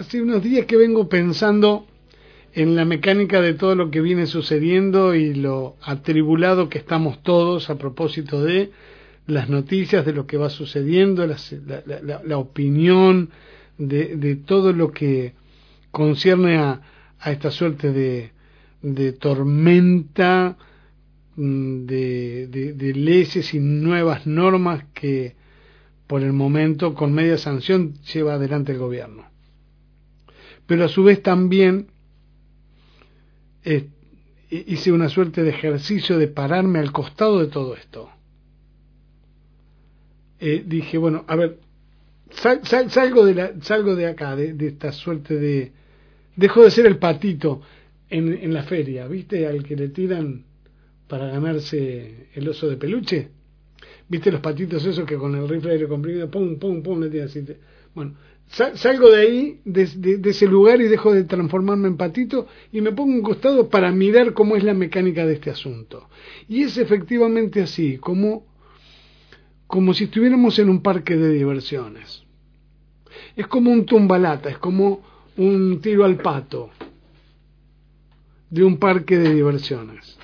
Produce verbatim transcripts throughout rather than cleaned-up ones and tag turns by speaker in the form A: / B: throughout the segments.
A: hace unos días que vengo pensando en la mecánica de todo lo que viene sucediendo y lo atribulado que estamos todos a propósito de las noticias, de lo que va sucediendo, las, la, la, la opinión, de, de todo lo que concierne a, a esta suerte de, de tormenta de, de, de leyes y nuevas normas que por el momento con media sanción lleva adelante el gobierno. Pero a su vez también eh, hice una suerte de ejercicio de pararme al costado de todo esto. Eh, dije, bueno, a ver, sal, sal, salgo de la, salgo de acá, de, de esta suerte de... Dejo de ser el patito en, en la feria, ¿viste? Al que le tiran para ganarse el oso de peluche. ¿Viste los patitos esos que con el rifle de aire comprimido, pum, pum, pum, le tiran así? Bueno, sal, salgo de ahí, de, de, de ese lugar y dejo de transformarme en patito y me pongo a un costado para mirar cómo es la mecánica de este asunto. Y es efectivamente así, como... como si estuviéramos en un parque de diversiones. Es como un tumbalata, es como un tiro al pato de un parque de diversiones.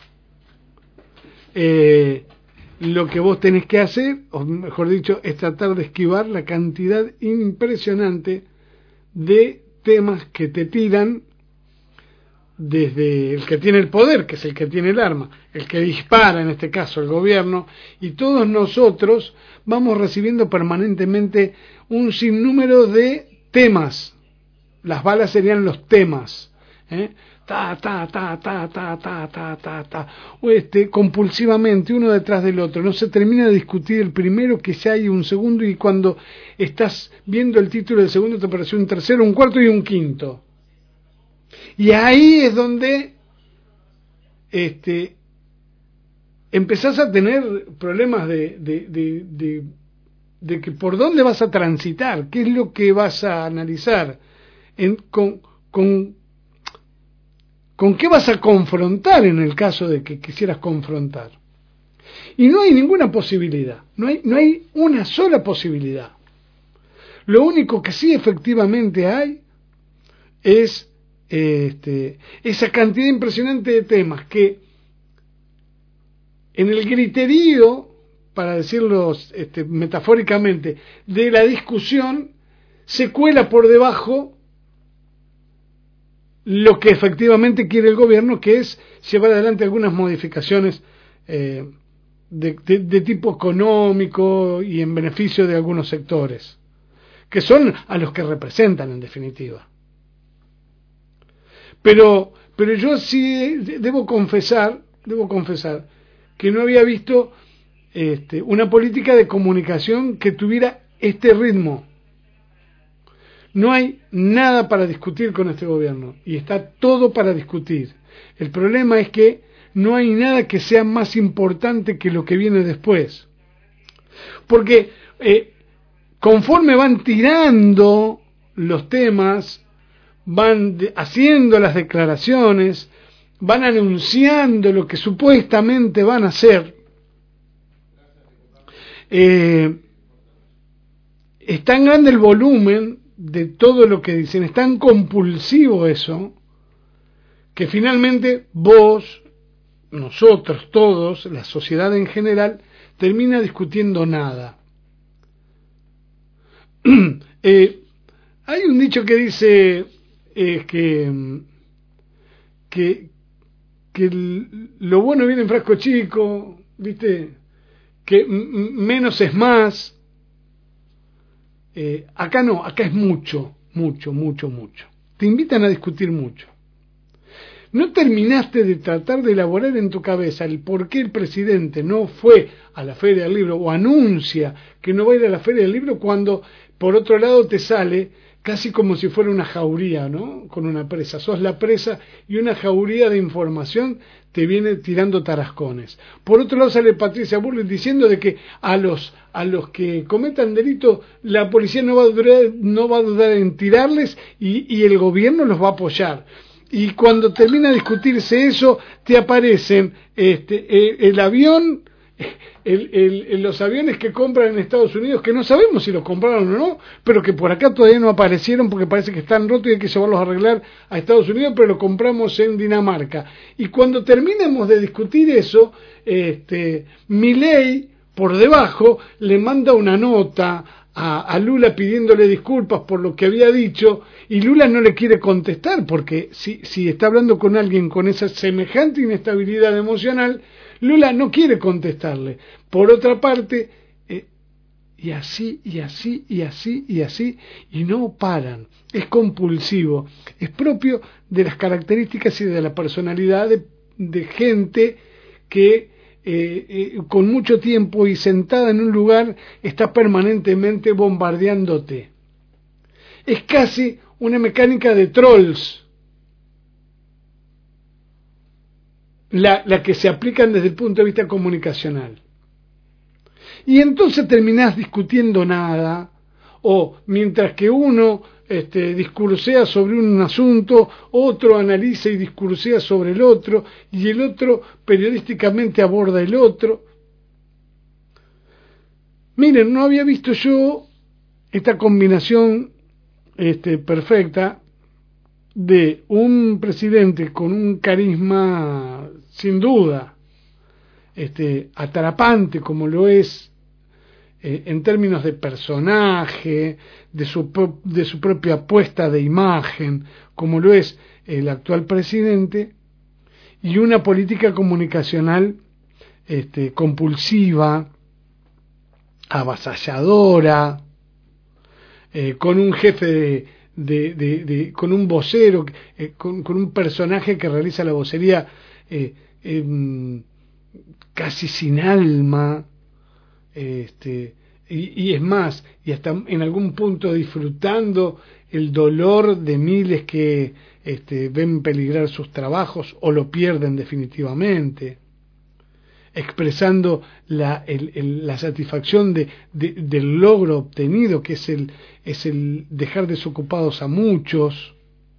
A: Eh, lo que vos tenés que hacer, o mejor dicho, es tratar de esquivar la cantidad impresionante de temas que te tiran desde el que tiene el poder, que es el que tiene el arma, el que dispara, en este caso el gobierno, y todos nosotros vamos recibiendo permanentemente un sinnúmero de temas. Las balas serían los temas, ¿eh? ta, ta, ta, ta, ta, ta, ta, ta, ta, o este, compulsivamente, uno detrás del otro. No se termina de discutir el primero, que ya hay un segundo, y cuando estás viendo el título del segundo te apareció un tercero, un cuarto y un quinto. Y ahí es donde este, empezás a tener problemas de, de, de, de, de que por dónde vas a transitar, qué es lo que vas a analizar, en, con, con, con qué vas a confrontar en el caso de que quisieras confrontar. Y no hay ninguna posibilidad, no hay, no hay una sola posibilidad. Lo único que sí efectivamente hay es Este, esa cantidad impresionante de temas que en el griterío, para decirlo este, metafóricamente, de la discusión se cuela por debajo lo que efectivamente quiere el gobierno, que es llevar adelante algunas modificaciones eh, de, de, de tipo económico y en beneficio de algunos sectores, que son a los que representan en definitiva. Pero, pero yo sí debo confesar, debo confesar que no había visto este, una política de comunicación que tuviera este ritmo. No hay nada para discutir con este gobierno y está todo para discutir. El problema es que no hay nada que sea más importante que lo que viene después. Porque eh, conforme van tirando los temas, van haciendo las declaraciones, van anunciando lo que supuestamente van a hacer, eh, es tan grande el volumen de todo lo que dicen, es tan compulsivo eso, que finalmente vos, nosotros todos, la sociedad en general, termina discutiendo nada. eh, hay un dicho que dice es que, que, que el, lo bueno viene en frasco chico, ¿viste? Que m menos es más. Eh, acá no, acá es mucho, mucho, mucho, mucho. Te invitan a discutir mucho. No terminaste de tratar de elaborar en tu cabeza el por qué el presidente no fue a la Feria del Libro o anuncia que no va a ir a la Feria del Libro cuando por otro lado te sale casi como si fuera una jauría, ¿no? Con una presa. Sos la presa y una jauría de información te viene tirando tarascones. Por otro lado sale Patricia Bullrich diciendo de que a los a los que cometan delito la policía no va a dudar, no va a dudar en tirarles y, y el gobierno los va a apoyar. Y cuando termina de discutirse eso, te aparecen este, el, el avión el, el, el, los aviones que compran en Estados Unidos, que no sabemos si los compraron o no, pero que por acá todavía no aparecieron porque parece que están rotos y hay que llevarlos a arreglar a Estados Unidos, pero los compramos en Dinamarca. Y cuando terminemos de discutir eso, este, Milei, por debajo, le manda una nota a, a Lula pidiéndole disculpas por lo que había dicho, y Lula no le quiere contestar, porque si, si está hablando con alguien con esa semejante inestabilidad emocional, Lula no quiere contestarle. Por otra parte, eh, y así, y así, y así, y así, y no paran. Es compulsivo. Es propio de las características y de la personalidad de, de gente que eh, eh, con mucho tiempo y sentada en un lugar está permanentemente bombardeándote. Es casi una mecánica de trolls. La, la que se aplican desde el punto de vista comunicacional. Y entonces terminás discutiendo nada, o mientras que uno este, discursea sobre un asunto, otro analiza y discursea sobre el otro, y el otro periodísticamente aborda el otro. Miren, no había visto yo esta combinación este, perfecta de un presidente con un carisma sin duda este, atrapante como lo es eh, en términos de personaje, de su, de su propia puesta de imagen, como lo es el actual presidente, y una política comunicacional este, compulsiva, avasalladora, eh, con un jefe de De, de, de, con un vocero, eh, con, con un personaje que realiza la vocería eh, eh, casi sin alma, este, y, y es más, y hasta en algún punto disfrutando el dolor de miles que este, ven peligrar sus trabajos o lo pierden definitivamente, expresando la, el, el, la satisfacción de, de, del logro obtenido, que es el, es el dejar desocupados a muchos.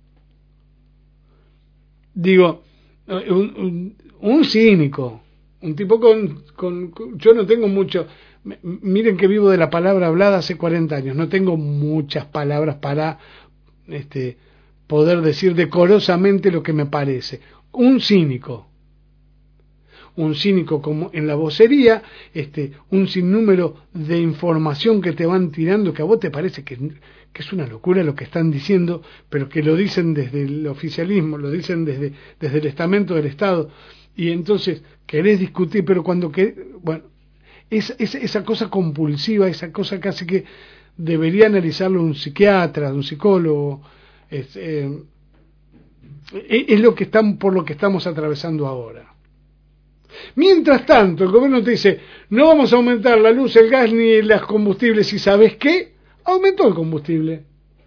A: Digo, un, un, un cínico, un tipo con, con, con... Yo no tengo mucho... Miren que vivo de la palabra hablada hace cuarenta años, no tengo muchas palabras para este, poder decir decorosamente lo que me parece. Un cínico. Un cínico como en la vocería, este, un sinnúmero de información que te van tirando, que a vos te parece que, que es una locura lo que están diciendo, pero que lo dicen desde el oficialismo, lo dicen desde, desde el estamento del Estado, y entonces querés discutir, pero cuando que, bueno, es, es esa cosa compulsiva, esa cosa casi que debería analizarlo un psiquiatra, un psicólogo, es, eh, es lo que están, por lo que estamos atravesando ahora. Mientras tanto, el gobierno te dice, no vamos a aumentar la luz, el gas ni los combustibles, y ¿sabes qué? Aumentó el combustible.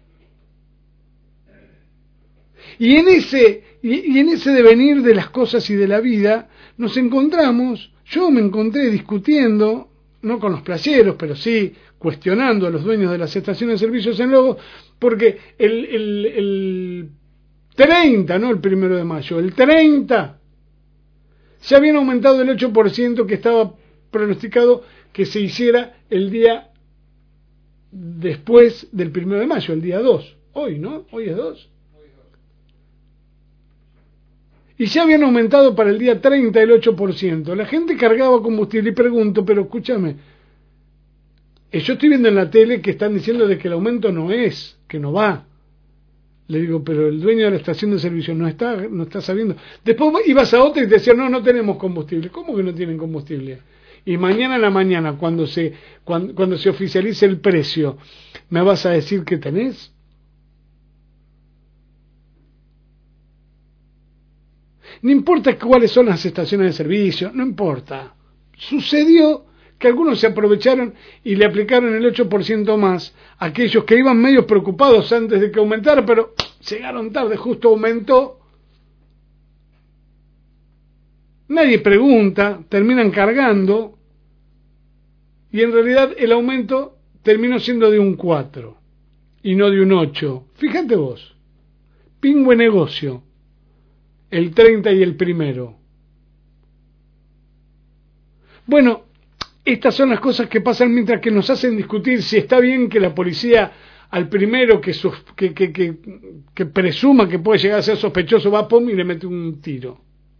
A: Y en ese, y, y en ese devenir de las cosas y de la vida, nos encontramos, yo me encontré discutiendo, no con los playeros, pero sí cuestionando a los dueños de las estaciones de servicios en Lobos, porque el, el, el treinta, no el primero de mayo, el treinta... ya habían aumentado el ocho por ciento que estaba pronosticado que se hiciera el día después del primero de mayo, el día dos. Hoy, ¿no? Hoy es dos. Y ya habían aumentado para el día treinta el ocho por ciento. La gente cargaba combustible y pregunto, pero escúchame, yo estoy viendo en la tele que están diciendo de que el aumento no es, que no va. Le digo, pero el dueño de la estación de servicio no está, no está sabiendo. Después ibas a otra y te decían, no, no tenemos combustible. ¿Cómo que no tienen combustible? Y mañana a la mañana, cuando se, cuando, cuando se oficialice el precio, ¿me vas a decir que tenés? No importa cuáles son las estaciones de servicio, no importa. Sucedió que algunos se aprovecharon y le aplicaron el ocho por ciento más a aquellos que iban medio preocupados antes de que aumentara, pero llegaron tarde, justo aumentó. Nadie pregunta, terminan cargando y en realidad el aumento terminó siendo de un cuatro y no de un ocho. Fíjate vos, pingüe negocio, el treinta y el primero. Bueno, estas son las cosas que pasan mientras que nos hacen discutir si está bien que la policía al primero que, sus, que, que, que, que presuma que puede llegar a ser sospechoso va pum y le mete un tiro.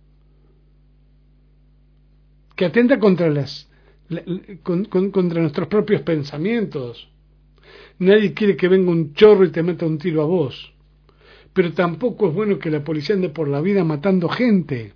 A: Que atenta contra las la, con, con, contra nuestros propios pensamientos. Nadie quiere que venga un chorro y te meta un tiro a vos. Pero tampoco es bueno que la policía ande por la vida matando gente.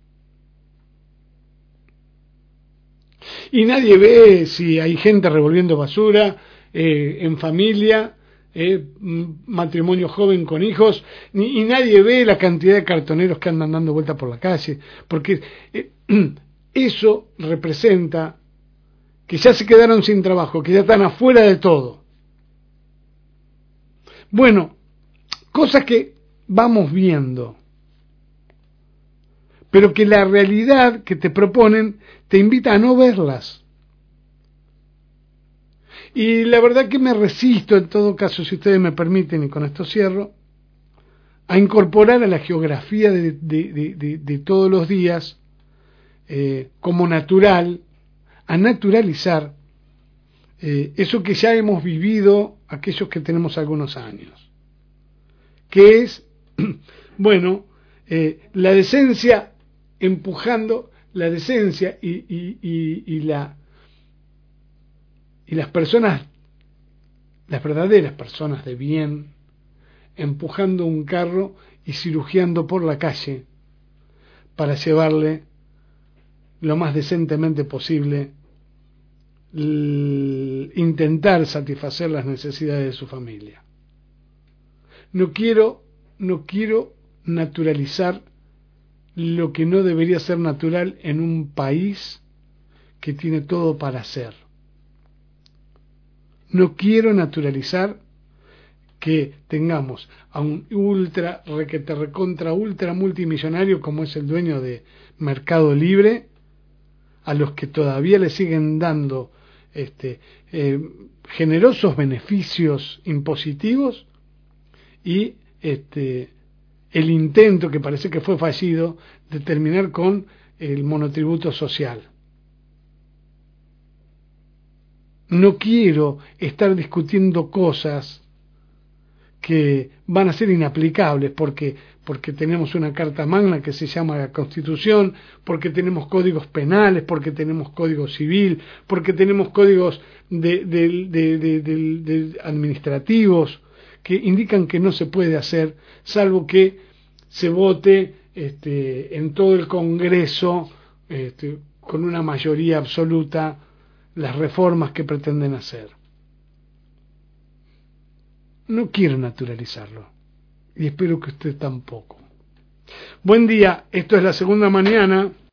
A: Y nadie ve si hay gente revolviendo basura eh, en familia, eh, matrimonio joven con hijos, ni, y nadie ve la cantidad de cartoneros que andan dando vuelta por la calle, porque eh, eso representa que ya se quedaron sin trabajo, que ya están afuera de todo. Bueno, cosas que vamos viendo, pero que la realidad que te proponen te invita a no verlas. Y la verdad que me resisto, en todo caso, si ustedes me permiten, y con esto cierro, a incorporar a la geografía de, de, de, de, de todos los días eh, como natural, a naturalizar eh, eso que ya hemos vivido aquellos que tenemos algunos años, que es, bueno, eh, la decencia empujando, la decencia y, y, y, y la y las personas, las verdaderas personas de bien, empujando un carro y cirugiando por la calle para llevarle lo más decentemente posible, l- intentar satisfacer las necesidades de su familia. No quiero, no quiero naturalizar lo que no debería ser natural en un país que tiene todo para hacer. No quiero naturalizar que tengamos a un ultra, requete, recontra, ultra multimillonario como es el dueño de Mercado Libre, a los que todavía le siguen dando este, eh, generosos beneficios impositivos y este, el intento, que parece que fue fallido, de terminar con el monotributo social. No quiero estar discutiendo cosas que van a ser inaplicables porque porque tenemos una carta magna que se llama la Constitución, porque tenemos códigos penales, porque tenemos código civil, porque tenemos códigos de, de, de, de, de, de administrativos que indican que no se puede hacer salvo que se vote este, en todo el Congreso este, con una mayoría absoluta las reformas que pretenden hacer. No quiero naturalizarlo y espero que usted tampoco. Buen día, esto es La Segunda Mañana.